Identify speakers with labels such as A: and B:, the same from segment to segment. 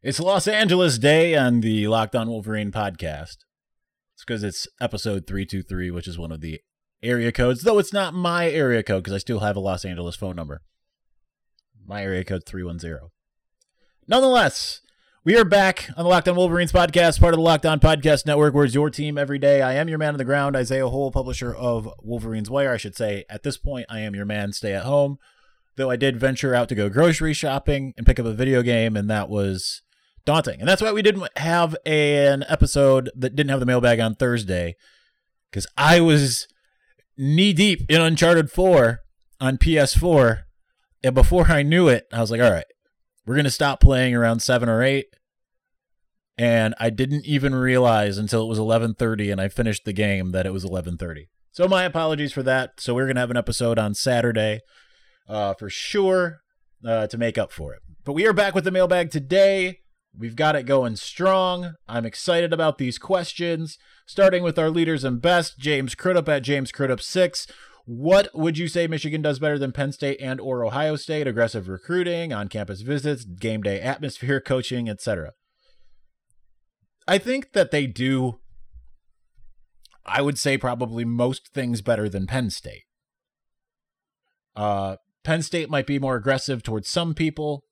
A: It's Los Angeles Day on the Locked On Wolverine podcast. It's because it's episode 323, which is one of the area codes, though it's not my area code because I still have a Los Angeles phone number. My area code 310. Nonetheless, we are back on the Locked On Wolverines podcast, part of the Locked On Podcast Network, where it's your team every day. I am your man on the ground, Isaiah Hole, publisher of Wolverines Wire. I should say, at this point, I am your man, stay at home. Though I did venture out to go grocery shopping and pick up a video game, and that was daunting. And that's why we didn't have an episode that didn't have the mailbag on Thursday, because I was knee-deep in Uncharted 4 on PS4, and before I knew it, I was like, all right, we're going to stop playing around 7 or 8, and I didn't even realize until it was 11:30 and I finished the game that it was 11:30. So my apologies for that. So we're going to have an episode on Saturday for sure to make up for it. But we are back with the mailbag today. We've got it going strong. I'm excited about these questions, starting with our leaders and best, James Crudup at James Crudup6. What would you say Michigan does better than Penn State and or Ohio State? Aggressive recruiting, on-campus visits, game day atmosphere, coaching, etc. I think that they do, I would say, probably most things better than Penn State. Penn State might be more aggressive towards some people.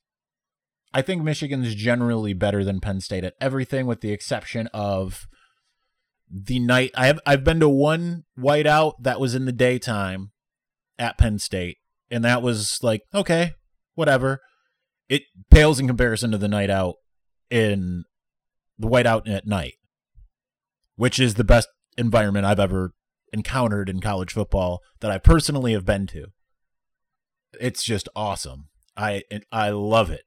A: I think Michigan's generally better than Penn State at everything, with the exception of the night. I've been to one whiteout that was in the daytime at Penn State, and that was like, okay, whatever. It pales in comparison to the night out in the whiteout at night, which is the best environment I've ever encountered in college football that I personally have been to. It's just awesome. I love it.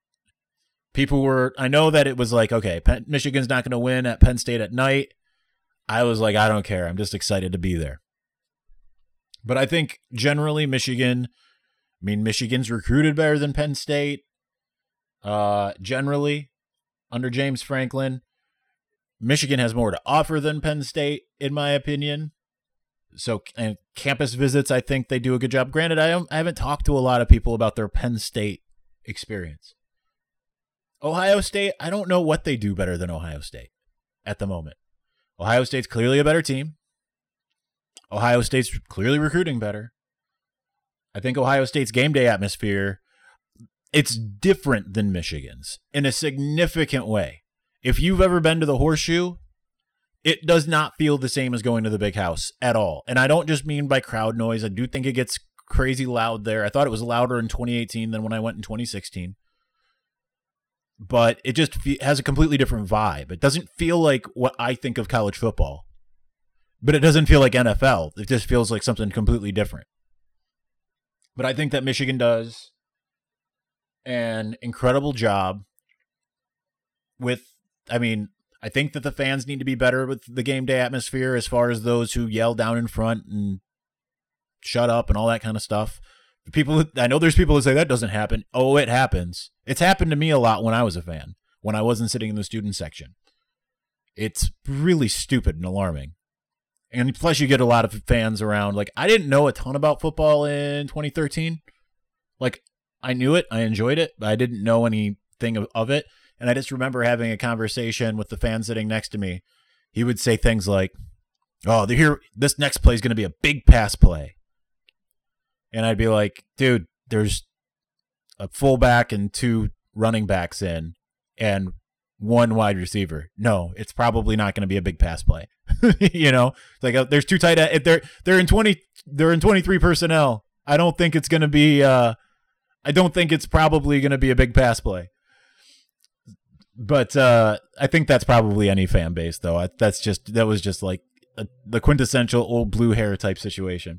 A: I know that it was like, okay, Michigan's not going to win at Penn State at night. I was like, I don't care. I'm just excited to be there. But I think generally Michigan's recruited better than Penn State. Generally, under James Franklin, Michigan has more to offer than Penn State, in my opinion. So, and campus visits, I think they do a good job. Granted, I haven't talked to a lot of people about their Penn State experience. Ohio State, I don't know what they do better than Ohio State at the moment. Ohio State's clearly a better team. Ohio State's clearly recruiting better. I think Ohio State's game day atmosphere, it's different than Michigan's in a significant way. If you've ever been to the Horseshoe, it does not feel the same as going to the Big House at all. And I don't just mean by crowd noise. I do think it gets crazy loud there. I thought it was louder in 2018 than when I went in 2016. But it just has a completely different vibe. It doesn't feel like what I think of college football. But it doesn't feel like NFL. It just feels like something completely different. But I think that Michigan does an incredible job with, I think that the fans need to be better with the game day atmosphere as far as those who yell down in front and shut up and all that kind of stuff. I know there's people who say that doesn't happen. Oh, it happens. It's happened to me a lot when I was a fan, when I wasn't sitting in the student section. It's really stupid and alarming. And plus you get a lot of fans around. Like, I didn't know a ton about football in 2013. Like, I knew it. I enjoyed it, but I didn't know anything of it. And I just remember having a conversation with the fan sitting next to me. He would say things like, oh, this next play is going to be a big pass play. And I'd be like, dude, there's a fullback and 2 running backs in and 1 wide receiver. No, it's probably not going to be a big pass play. Like there's 2 tight ends. They're in 23 personnel. I don't think it's going to be. I don't think it's probably going to be a big pass play. But I think that's probably any fan base, though. That was just like the quintessential old blue hair type situation.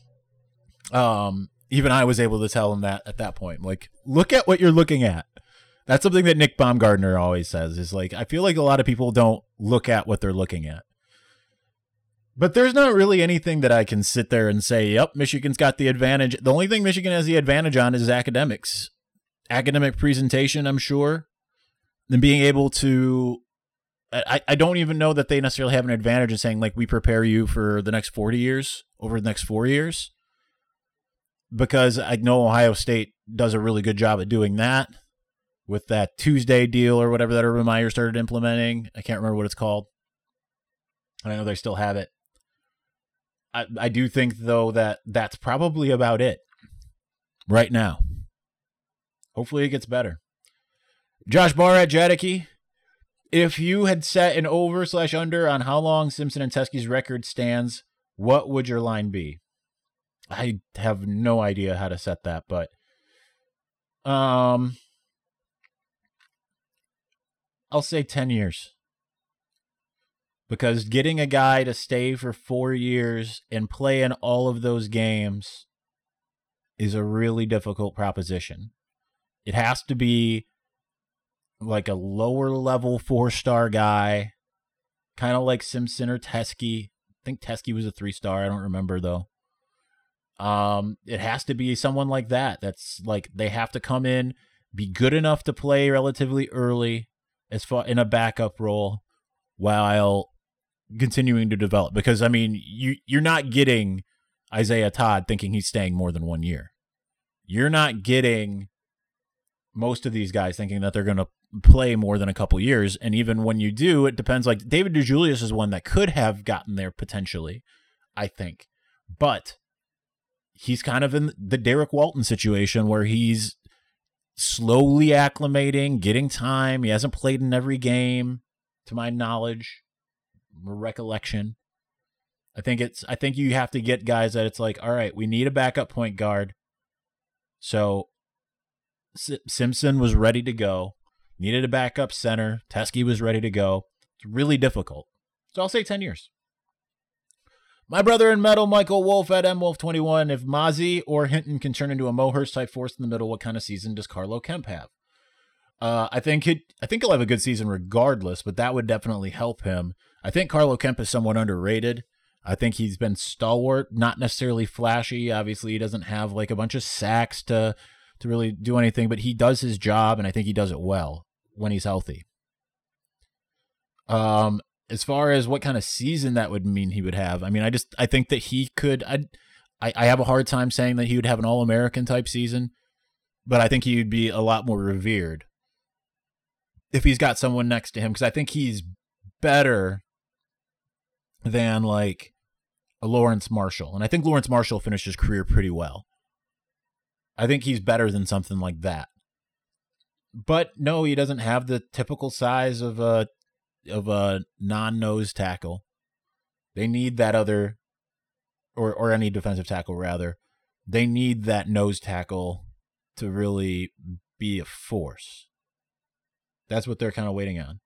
A: Even I was able to tell him that at that point. Like, look at what you're looking at. That's something that Nick Baumgardner always says, is like, I feel like a lot of people don't look at what they're looking at. But there's not really anything that I can sit there and say, yep, Michigan's got the advantage. The only thing Michigan has the advantage on is academics. Academic presentation, I'm sure. And being able to, I don't even know that they necessarily have an advantage in saying, like, we prepare you for the next 40 years, over the next 4 years. Because I know Ohio State does a really good job at doing that with that Tuesday deal or whatever that Urban Meyer started implementing. I can't remember what it's called. I know they still have it. I do think, though, that that's probably about it right now. Hopefully it gets better. Josh Barr at Jadicky. If you had set an over/under on how long Simpson and Teskey's record stands, what would your line be? I have no idea how to set that, but I'll say 10 years. Because getting a guy to stay for 4 years and play in all of those games is a really difficult proposition. It has to be like a lower level 4-star guy, kind of like Simpson or Teskey. I think Teskey was a 3-star. I don't remember though. It has to be someone like that. That's like, they have to come in, be good enough to play relatively early as far in a backup role while continuing to develop. Because I mean, you're not getting Isaiah Todd thinking he's staying more than 1 year. You're not getting most of these guys thinking that they're going to play more than a couple years. And even when you do, it depends. Like David DeJulius is one that could have gotten there potentially, I think. But he's kind of in the Derek Walton situation where he's slowly acclimating, getting time. He hasn't played in every game, to my knowledge, recollection. I think you have to get guys that it's like, all right, we need a backup point guard. So Simpson was ready to go. Needed a backup center. Teskey was ready to go. It's really difficult. So I'll say 10 years. My brother in metal, Michael Wolf at MWolf21. If Mozzie or Hinton can turn into a Mo Hurst type force in the middle, what kind of season does Carlo Kemp have? I think he'll have a good season regardless, but that would definitely help him. I think Carlo Kemp is somewhat underrated. I think he's been stalwart, not necessarily flashy. Obviously, he doesn't have like a bunch of sacks to really do anything, but he does his job, and I think he does it well when he's healthy. As far as what kind of season that would mean he would have, I mean, I think that he could. I have a hard time saying that he would have an All-American type season, but I think he would be a lot more revered if he's got someone next to him, because I think he's better than like a Lawrence Marshall, and I think Lawrence Marshall finished his career pretty well. I think he's better than something like that. But no, he doesn't have the typical size of a non-nose tackle. They need that other, or any defensive tackle rather. They need that nose tackle to really be a force. That's what they're kind of waiting on.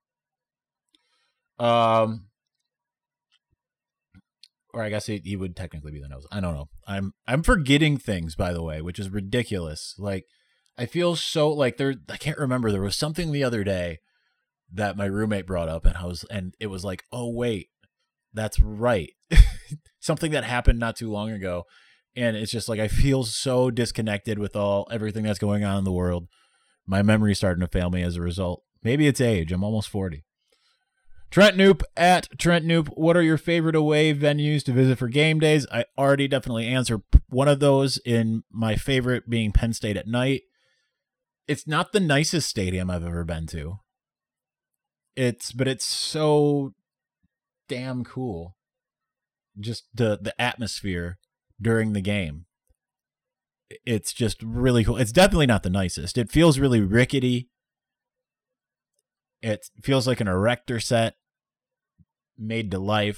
A: Or I guess he would technically be the nose. I don't know. I'm forgetting things, by the way, which is ridiculous. Like, I feel so like I can't remember. There was something the other day that my roommate brought up, and it was like, oh wait, that's right. Something that happened not too long ago. And it's just like, I feel so disconnected with everything that's going on in the world. My memory's starting to fail me as a result. Maybe it's age. I'm almost 40. Trent Noop at Trent Noop. What are your favorite away venues to visit for game days? I already definitely answered one of those, in my favorite being Penn State at night. It's not the nicest stadium I've ever been to. But it's so damn cool. Just the atmosphere during the game. It's just really cool. It's definitely not the nicest. It feels really rickety. It feels like an erector set made to life.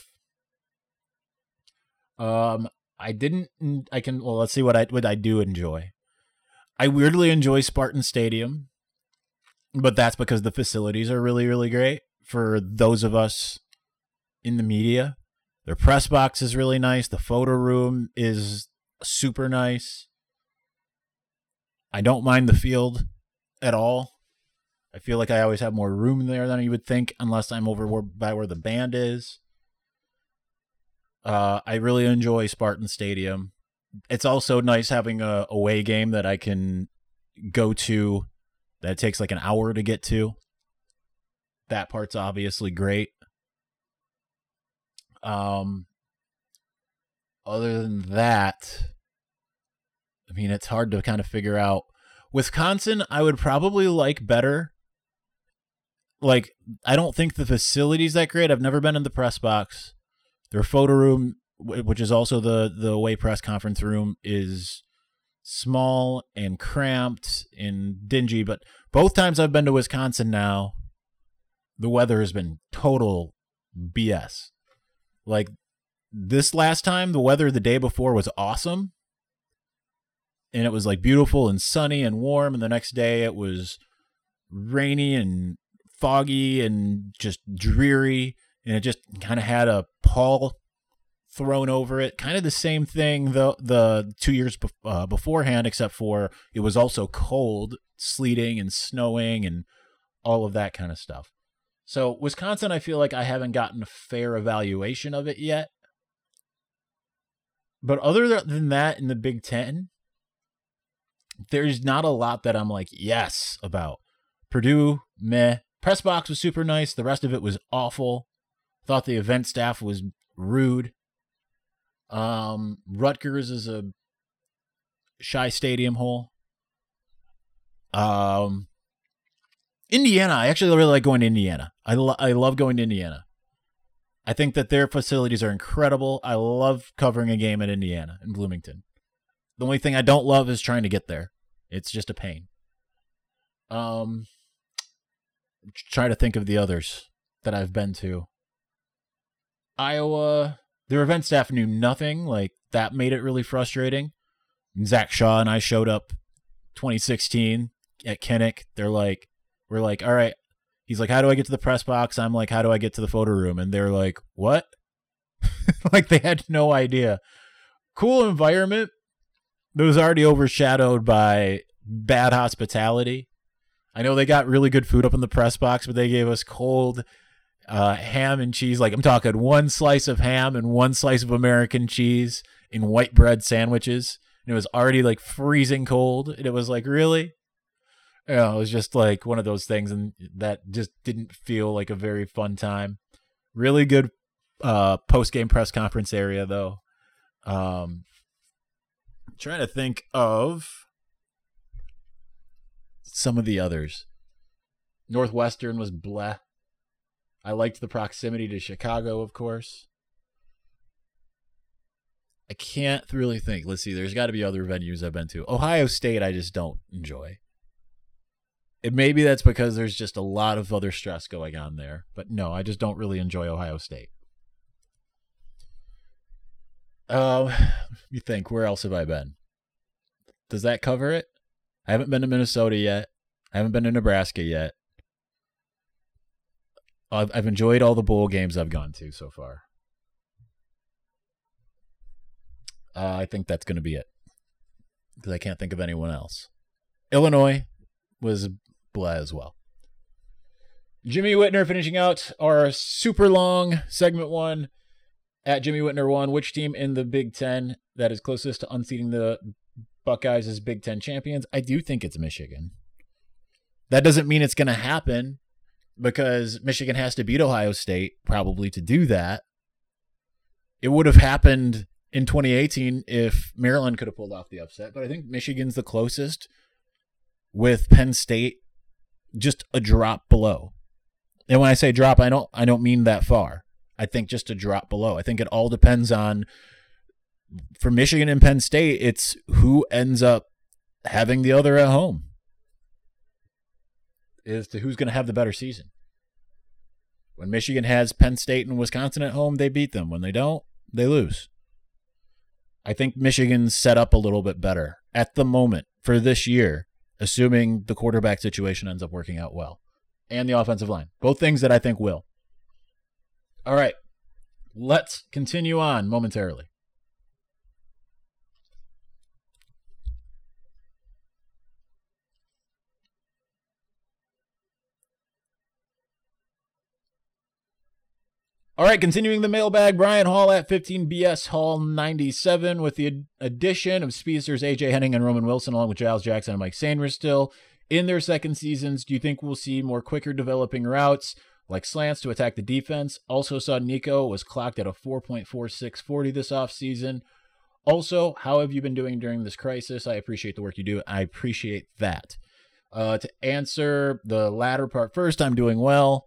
A: Let's see what I do enjoy. I weirdly enjoy Spartan Stadium, but that's because the facilities are really, really great for those of us in the media. Their press box is really nice. The photo room is super nice. I don't mind the field at all. I feel like I always have more room there than you would think, unless I'm over by where the band is. I really enjoy Spartan Stadium. It's also nice having a away game that I can go to that it takes like an hour to get to. That part's obviously great. Other than that, I mean, it's hard to kind of figure out Wisconsin, I would probably like better. Like, I don't think the facility's that great. I've never been in the press box. Their photo room, which is also the away press conference room, is small and cramped and dingy. But both times I've been to Wisconsin now, the weather has been total BS. Like, this last time, the weather the day before was awesome. And it was like beautiful and sunny and warm. And the next day it was rainy and foggy and just dreary. And it just kind of had a pall thrown over it. Kind of the same thing the 2 years beforehand, except for it was also cold, sleeting and snowing and all of that kind of stuff. So Wisconsin, I feel like I haven't gotten a fair evaluation of it yet. But other than that, in the Big Ten, there's not a lot that I'm like, yes, about. Purdue, meh. Press box was super nice. The rest of it was awful. Thought the event staff was rude. Rutgers is a shy stadium hole. Indiana, I actually really like going to Indiana. I love going to Indiana. I think that their facilities are incredible. I love covering a game at Indiana in Bloomington. The only thing I don't love is trying to get there. It's just a pain. Try to think of the others that I've been to. Iowa, their event staff knew nothing. Like, that made it really frustrating. Zach Shaw and I showed up 2016 at Kinnick. We're like, all right. He's like, how do I get to the press box? I'm like, how do I get to the photo room? And they're like, what? Like, they had no idea. Cool environment. It was already overshadowed by bad hospitality. I know they got really good food up in the press box, but they gave us cold ham and cheese. Like, I'm talking one slice of ham and one slice of American cheese in white bread sandwiches. And it was already like freezing cold. And it was like, really? You know, it was just like one of those things, and that just didn't feel like a very fun time. Really good post-game press conference area, though. Trying to think of some of the others. Northwestern was bleh. I liked the proximity to Chicago, of course. I can't really think. Let's see. There's got to be other venues I've been to. Ohio State, I just don't enjoy. And maybe that's because there's just a lot of other stress going on there. But no, I just don't really enjoy Ohio State. You think, where else have I been? Does that cover it? I haven't been to Minnesota yet. I haven't been to Nebraska yet. I've enjoyed all the bowl games I've gone to so far. I think that's going to be it, because I can't think of anyone else. Illinois was blah as well. Jimmy Whitner finishing out our super long segment one. At Jimmy Whitner 1, which team in the Big Ten that is closest to unseating the Buckeyes as Big Ten champions? I do think it's Michigan. That doesn't mean it's going to happen, because Michigan has to beat Ohio State probably to do that. It would have happened in 2018 if Maryland could have pulled off the upset, but I think Michigan's the closest, with Penn State just a drop below. And when I say drop, I don't mean that far. I think just a drop below. I think it all depends on, for Michigan and Penn State, it's who ends up having the other at home, as to who's going to have the better season. When Michigan has Penn State and Wisconsin at home, they beat them. When they don't, they lose. I think Michigan's set up a little bit better at the moment for this year, assuming the quarterback situation ends up working out well, and the offensive line. Both things that I think will. All right, let's continue on momentarily. All right, continuing the mailbag, Brian Hall at 15BS Hall 97 with the addition of speedsters AJ Henning and Roman Wilson, along with Giles Jackson and Mike Sanders still in their second seasons. Do you think we'll see more quicker developing routes like slants to attack the defense? Also saw Nico was clocked at a 4.4640 this offseason. Also, how have you been doing during this crisis? I appreciate the work you do. I appreciate that. To answer the latter part first, I'm doing well.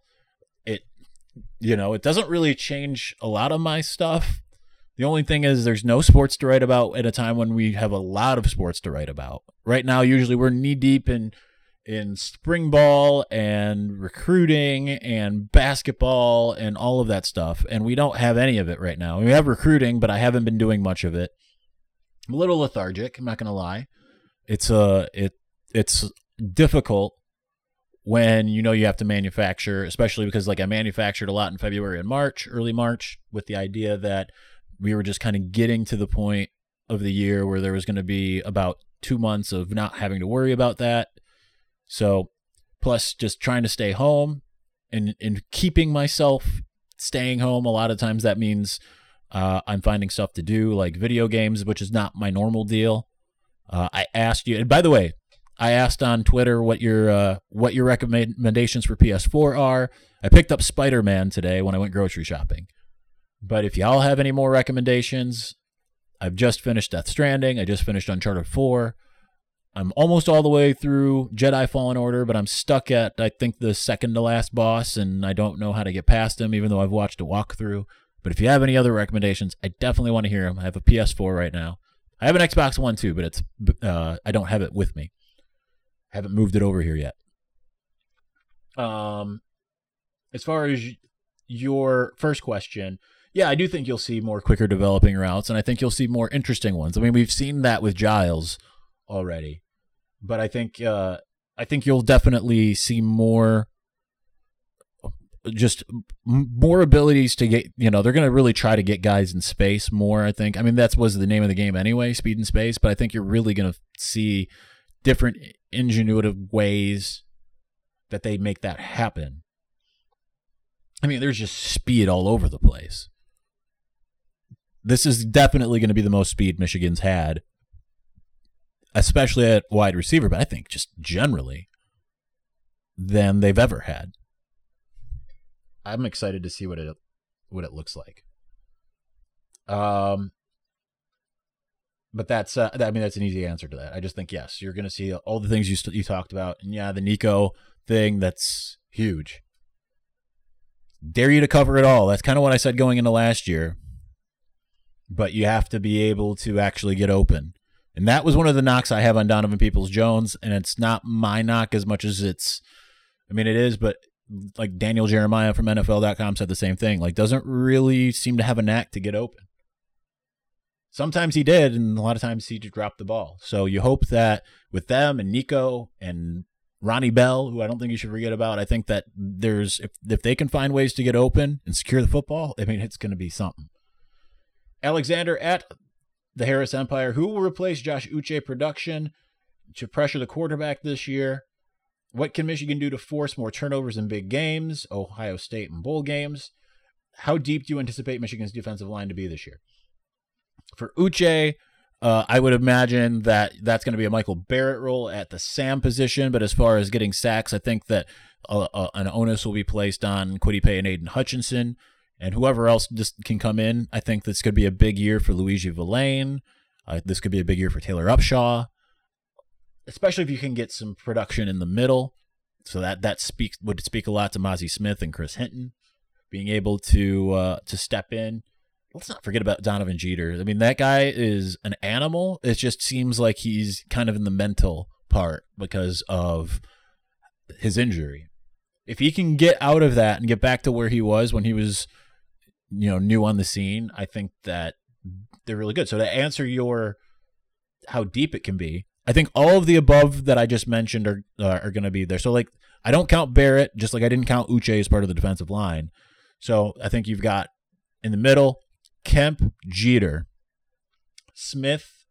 A: It doesn't really change a lot of my stuff. The only thing is there's no sports to write about at a time when we have a lot of sports to write about. Right now, usually we're knee deep in spring ball and recruiting and basketball and all of that stuff, and we don't have any of it right now. We have recruiting, but I haven't been doing much of it. I'm a little lethargic, I'm not going to lie. It's difficult when you have to manufacture, especially because I manufactured a lot in February and March, early March, with the idea that we were just kind of getting to the point of the year where there was going to be about 2 months of not having to worry about that. So plus just trying to stay home and keeping myself staying home. A lot of times that means I'm finding stuff to do like video games, which is not my normal deal. I asked you, and by the way, I asked on Twitter what your recommendations for PS4 are. I picked up Spider-Man today when I went grocery shopping. But if y'all have any more recommendations, I've just finished Death Stranding. I just finished Uncharted 4. I'm almost all the way through Jedi Fallen Order, but I'm stuck at, I think, the second to last boss, and I don't know how to get past him, even though I've watched a walkthrough. But if you have any other recommendations, I definitely want to hear them. I have a PS4 right now. I have an Xbox One too, but I don't have it with me. I haven't moved it over here yet. As far as your first question, yeah, I do think you'll see more quicker developing routes, and I think you'll see more interesting ones. I mean, we've seen that with Giles already, but I think you'll definitely see more abilities to get, they're going to really try to get guys in space more, I think. I mean, that was the name of the game anyway, speed in space, but I think you're really going to see different ingenuitive ways that they make that happen. I mean, there's just speed all over the place. This is definitely going to be the most speed Michigan's had, especially at wide receiver, but I think just generally than they've ever had. I'm excited to see what it looks like. But that's that's an easy answer to that. I just think, yes, you're going to see all the things you talked about. And yeah, the Nico thing, that's huge. Dare you to cover it all. That's kind of what I said going into last year. But you have to be able to actually get open. And that was one of the knocks I have on Donovan Peoples-Jones. And it's not my knock as much as it is, but like Daniel Jeremiah from NFL.com said the same thing. Doesn't really seem to have a knack to get open. Sometimes he did, and a lot of times he just dropped the ball. So you hope that with them and Nico and Ronnie Bell, who I don't think you should forget about, I think that if they can find ways to get open and secure the football, it's going to be something. Alexander at the Harris Empire, who will replace Josh Uche production to pressure the quarterback this year? What can Michigan do to force more turnovers in big games, Ohio State and bowl games? How deep do you anticipate Michigan's defensive line to be this year? For Uche, I would imagine that that's going to be a Michael Barrett role at the Sam position. But as far as getting sacks, I think that an onus will be placed on Kwity Paye and Aiden Hutchinson. And whoever else just can come in, I think this could be a big year for Luigi Villain. This could be a big year for Taylor Upshaw, especially if you can get some production in the middle. So that would speak a lot to Mozzie Smith and Chris Hinton being able to step in. Let's not forget about Donovan Jeter. I mean, that guy is an animal. It just seems like he's kind of in the mental part because of his injury. If he can get out of that and get back to where he was when he was, new on the scene, I think that they're really good. So to answer your how deep it can be, I think all of the above that I just mentioned are going to be there. So I don't count Barrett, just like I didn't count Uche as part of the defensive line. So I think you've got in the middle, Kemp, Jeter, Smith,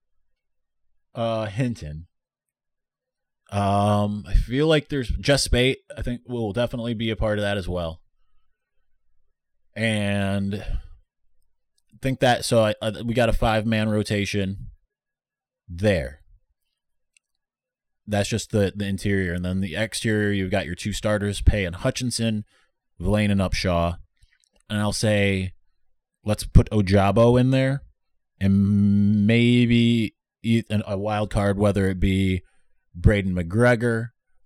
A: Hinton. I feel like there's Jess Spate. I think will definitely be a part of that as well. And I think that we got a 5-man rotation there. That's just the interior, and then the exterior you've got your 2 starters, Paye and Hutchinson, Villain and Upshaw, and I'll say let's put Ojabo in there and maybe a wild card, whether it be Braden McGregor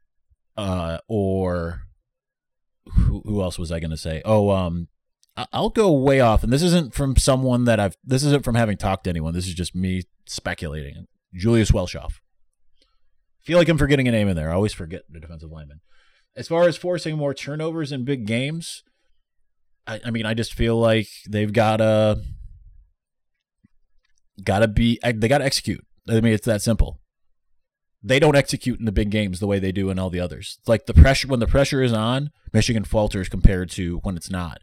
A: or who else was I going to say? I'll go way off, and this isn't from someone that this isn't from having talked to anyone. This is just me speculating. Julius Welshoff. Feel like I'm forgetting a name in there. I always forget the defensive lineman. As far as forcing more turnovers in big games, I mean, I just feel like they've they got to execute. I mean, it's that simple. They don't execute in the big games the way they do in all the others. It's like when the pressure is on, Michigan falters compared to when it's not.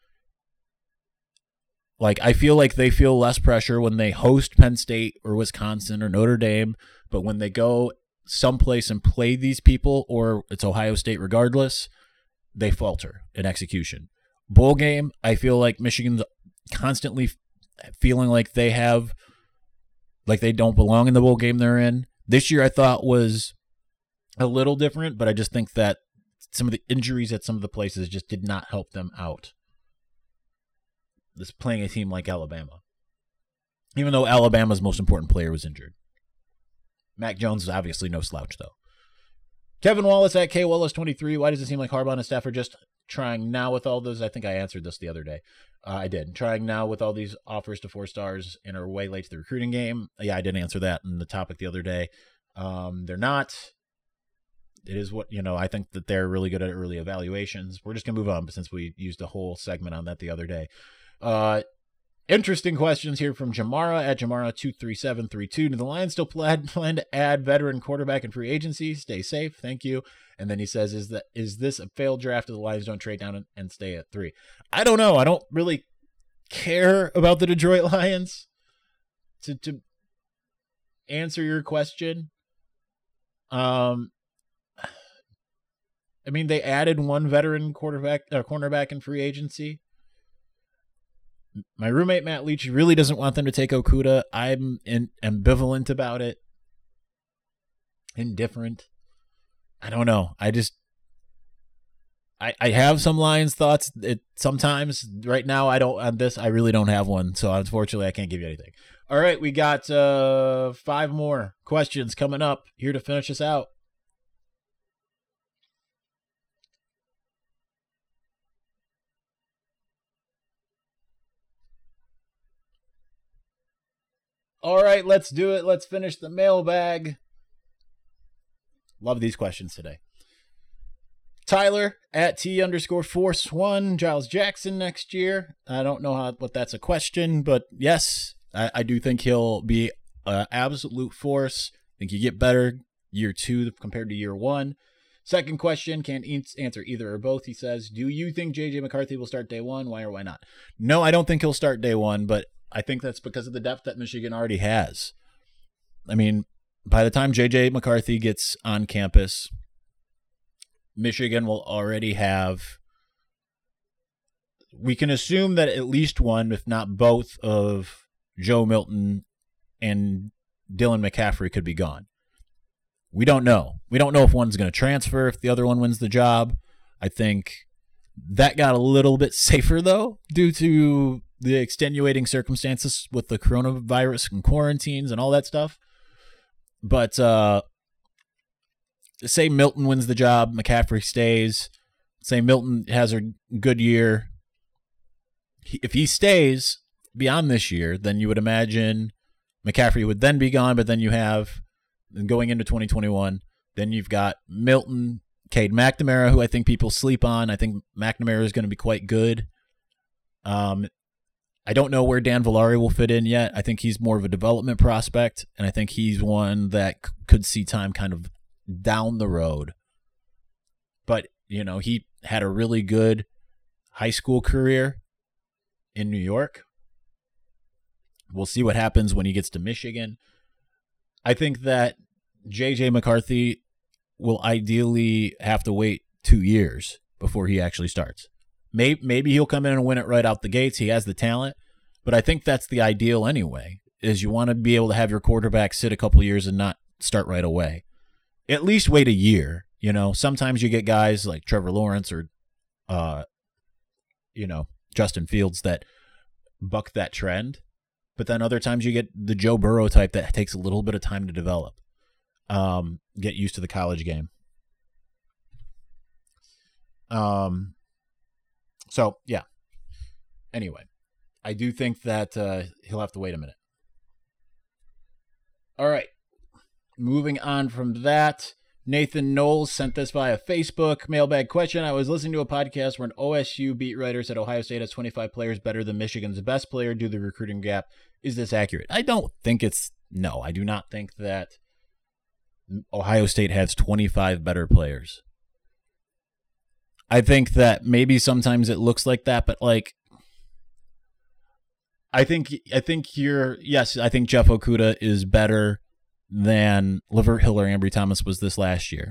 A: Like, I feel like they feel less pressure when they host Penn State or Wisconsin or Notre Dame, but when they go someplace and play these people, or it's Ohio State regardless, they falter in execution. Bowl game, I feel like Michigan's constantly feeling like they don't belong in the bowl game they're in. This year I thought was a little different, but I just think that some of the injuries at some of the places just did not help them out. This playing a team like Alabama. Even though Alabama's most important player was injured. Mac Jones is obviously no slouch, though. Kevin Wallace at KWallace23. Why does it seem like Harbaugh and staff are just trying now with all those? I think I answered this the other day. I did. Trying now with all these offers to 4 stars and are way late to the recruiting game. Yeah, I did answer that in the topic the other day. They're not. It is what, I think that they're really good at early evaluations. We're just going to move on, but since we used a whole segment on that the other day. Interesting questions here from Jamara at Jamara23732. Do the Lions still plan to add veteran quarterback in free agency? Stay safe. Thank you. And then he says, is this a failed draft if the Lions don't trade down and stay at 3? I don't know. I don't really care about the Detroit Lions to answer your question. I mean, they added one veteran cornerback in free agency. My roommate, Matt Leach, really doesn't want them to take Okudah. I'm ambivalent about it. Indifferent. I don't know. I have some Lions thoughts. Sometimes right now I don't on this. I really don't have one. So unfortunately I can't give you anything. All right. We got 5 more questions coming up here to finish us out. All right, let's do it. Let's finish the mailbag. Love these questions today. Tyler at T_Force1. Giles Jackson next year. I don't know what that's a question, but yes, I do think he'll be an absolute force. I think you get better year 2 compared to year 1. Second question, can't answer either or both. He says, do you think J.J. McCarthy will start day 1? Why or why not? No, I don't think he'll start day 1, but I think that's because of the depth that Michigan already has. I mean, by the time J.J. McCarthy gets on campus, Michigan will already have, we can assume that at least one, if not both, of Joe Milton and Dylan McCaffrey could be gone. We don't know. We don't know if one's going to transfer, if the other one wins the job. I think that got a little bit safer, though, due to the extenuating circumstances with the coronavirus and quarantines and all that stuff. But say Milton wins the job, McCaffrey stays. Say Milton has a good year. If he stays beyond this year, then you would imagine McCaffrey would then be gone, but then you have, going into 2021, then you've got Milton, Cade McNamara, who I think people sleep on. I think McNamara is going to be quite good. I don't know where Dan Villari will fit in yet. I think he's more of a development prospect, and I think he's one that could see time kind of down the road. But, he had a really good high school career in New York. We'll see what happens when he gets to Michigan. I think that J.J. McCarthy will ideally have to wait 2 years before he actually starts. Maybe he'll come in and win it right out the gates. He has the talent, but I think that's the ideal anyway, is you want to be able to have your quarterback sit a couple years and not start right away. At least wait a year. Sometimes you get guys like Trevor Lawrence or, Justin Fields that buck that trend. But then other times you get the Joe Burrow type that takes a little bit of time to develop, get used to the college game. So, yeah. Anyway, I do think that he'll have to wait a minute. All right. Moving on from that, Nathan Knowles sent this via Facebook mailbag question. I was listening to a podcast where an OSU beat writer said Ohio State has 25 players better than Michigan's best player due to the recruiting gap. Is this accurate? I don't think no, I do not think that Ohio State has 25 better players. I think that maybe sometimes it looks like that, but like, I think Jeff Okudah is better than Lavert Hill or Ambry Thomas was this last year,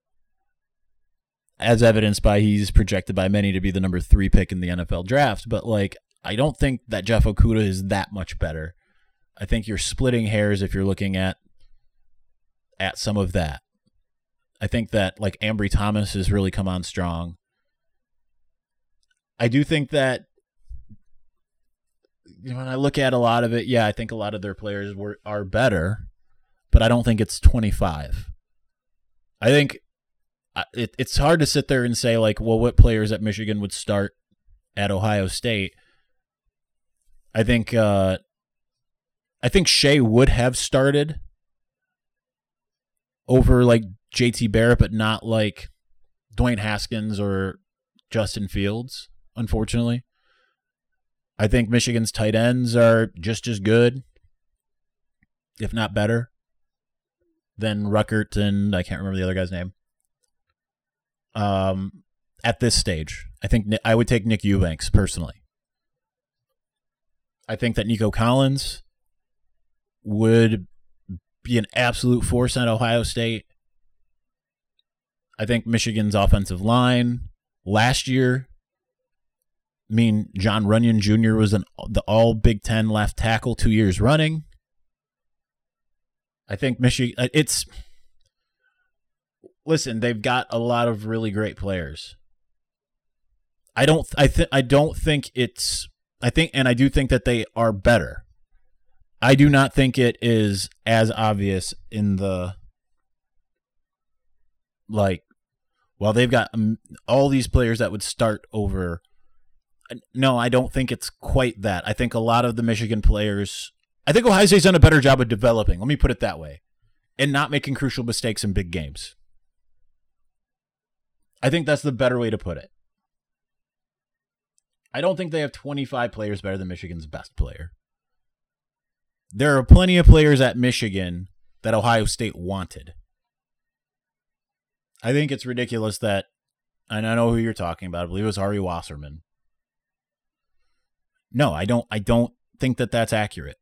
A: as evidenced by he's projected by many to be the number 3 pick in the NFL draft. But like, I don't think that Jeff Okudah is that much better. I think you're splitting hairs if you're looking at some of that. I think that like Ambry Thomas has really come on strong. I do think that, when I look at a lot of it, yeah, I think a lot of their players are better, but I don't think it's 25. I think it's hard to sit there and say, like, well, what players at Michigan would start at Ohio State? I think Shea would have started over, like, JT Barrett, but not like Dwayne Haskins or Justin Fields, unfortunately. I think Michigan's tight ends are just as good, if not better, than Ruckert and I can't remember the other guy's name. At this stage, I think I would take Nick Eubanks personally. I think that Nico Collins would be an absolute force at Ohio State. I think Michigan's offensive line last year, John Runyon Jr. was the all Big Ten left tackle 2 years running. I think Michigan, listen, they've got a lot of really great players. I do think that they are better. I do not think it is as obvious in the, like, well, they've got all these players that would start over. No, I don't think it's quite that. I think a lot of the Michigan players, I think Ohio State's done a better job of developing, let me put it that way, and not making crucial mistakes in big games. I think that's the better way to put it. I don't think they have 25 players better than Michigan's best player. There are plenty of players at Michigan that Ohio State wanted. I think it's ridiculous that, and I know who you're talking about, I believe it was Ari Wasserman. No, I don't think that that's accurate.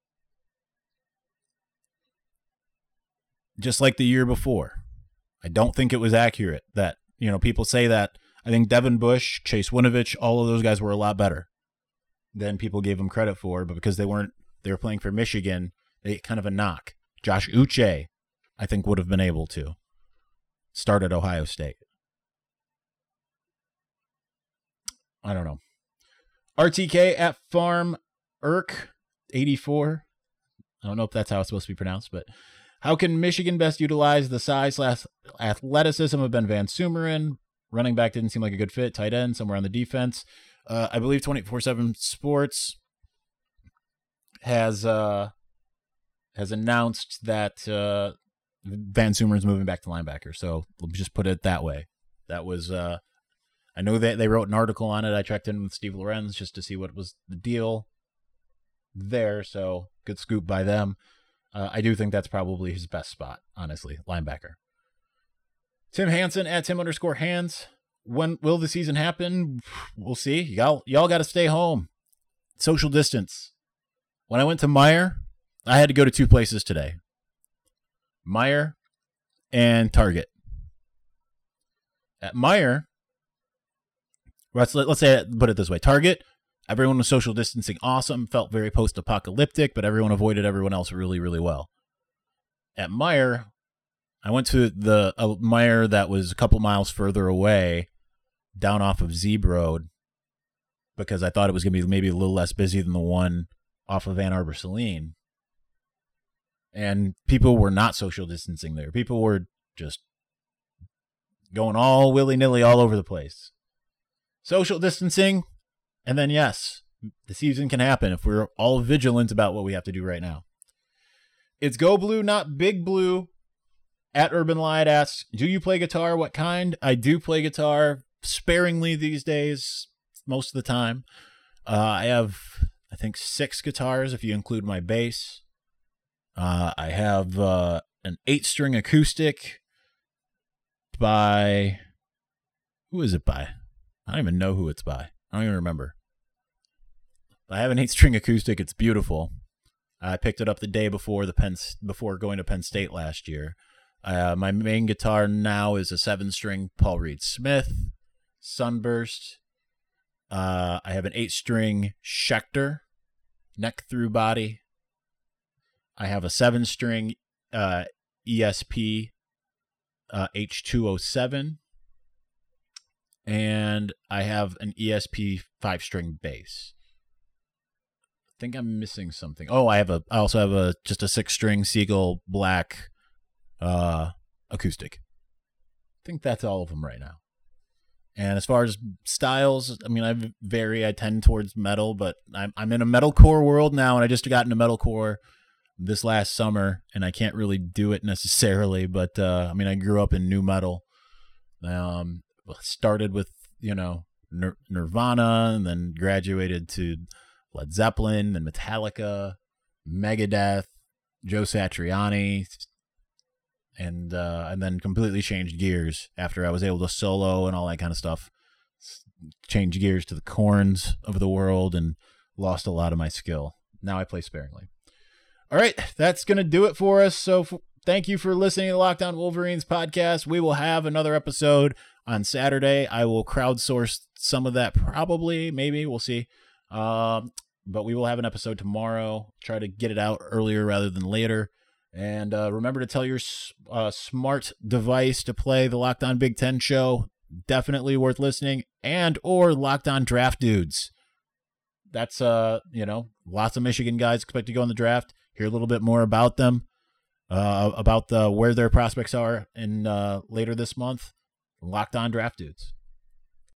A: Just like the year before, I don't think it was accurate that, people say that. I think Devin Bush, Chase Winovich, all of those guys were a lot better than people gave them credit for, but because they were playing for Michigan, they get kind of a knock. Josh Uche, I think, would have been able to start at Ohio State. I don't know. RTK at Farm Irk 84. I don't know if that's how it's supposed to be pronounced, but how can Michigan best utilize the size/athleticism of Ben Van Sumeren? Running back didn't seem like a good fit. Tight end, somewhere on the defense. I believe 24/7 Sports has announced that Van Sumeren's moving back to linebacker. So we'll just put it that way. That was I know that they wrote an article on it. I checked in with Steve Lorenz just to see what was the deal there. So good scoop by them. I do think that's probably his best spot, honestly, linebacker. Tim Hansen at Tim_Hands. When will the season happen? We'll see. Y'all got to stay home. Social distance. When I went to Meijer, I had to go to 2 places today. Meijer and Target. At Meijer, let's say, put it this way. Target, everyone was social distancing awesome, felt very post-apocalyptic, but everyone avoided everyone else really, really well. At Meijer, I went to the Meijer that was a couple miles further away, down off of Zeeb Road, because I thought it was going to be maybe a little less busy than the one off of Ann Arbor Saline. And people were not social distancing there. People were just going all willy-nilly all over the place. Social distancing, and then yes, the season can happen if we're all vigilant about what we have to do right now. It's Go Blue, not Big Blue. At Urban Light asks, do you play guitar? What kind? I do play guitar sparingly these days, most of the time. I have, I think, 6 guitars if you include my bass. I have an 8-string acoustic by... Who is it by? I don't even know who it's by. I don't even remember. I have an 8-string acoustic. It's beautiful. I picked it up the day before before going to Penn State last year. My main guitar now is a 7-string Paul Reed Smith Sunburst. I have an 8-string Schecter neck through body. I have a 7-string ESP H207. And I have an ESP 5-string bass. I think I'm missing something. Oh, I also have just a 6-string Siegel Black acoustic. I think that's all of them right now. And as far as styles, I mean, I tend towards metal, but I'm in a metalcore world now, and I just got into metalcore this last summer, and I can't really do it necessarily, but I mean, I grew up in nu metal. Started with, Nirvana, and then graduated to Led Zeppelin and Metallica, Megadeth, Joe Satriani, and then completely changed gears after I was able to solo and all that kind of stuff. Changed gears to the Korns of the world and lost a lot of my skill. Now I play sparingly. All right, that's going to do it for us. So thank you for listening to the Locked On Wolverines podcast. We will have another episode on Saturday. I will crowdsource some of that probably, maybe. We'll see. But we will have an episode tomorrow. Try to get it out earlier rather than later. And remember to tell your smart device to play the Locked On Big Ten show. Definitely worth listening. And or Locked On Draft Dudes. That's, lots of Michigan guys expect to go in the draft. Hear a little bit more about them, about where their prospects are in later this month. Locked On Draft Dudes.